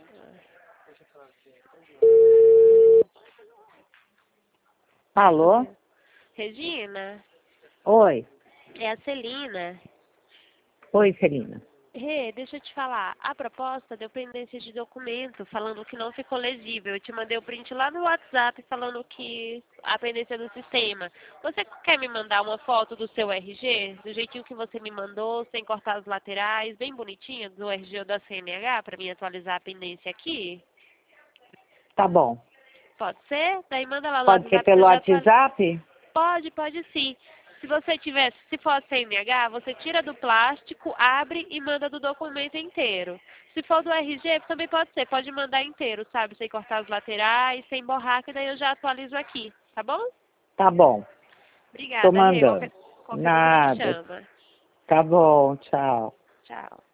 Alô? Regina, Oi. é a Celina. Oi, Celina. Rê, deixa eu te falar. A proposta deu pendência de documento, falando que não ficou legível. Eu te mandei o print lá no WhatsApp falando que a pendência do sistema. Você quer me mandar uma foto do seu RG? Do jeitinho que você me mandou, sem cortar as laterais, bem bonitinha, do RG ou da CNH, para mim atualizar a pendência aqui? Tá bom. Pode ser? Daí manda lá no Pode ser WhatsApp que pelo eu já atualizo. WhatsApp? Pode sim. Se você tivesse, se for CNH, você tira do plástico, abre e manda do documento inteiro. Se for do RG, também pode ser, pode mandar inteiro, sabe? Sem cortar as laterais, sem borrar, que daí eu já atualizo aqui, tá bom? Tá bom. Tô Obrigada, Rê. mandando. Qualquer dúvida me Nada. chama. Tá bom, tchau. Tchau.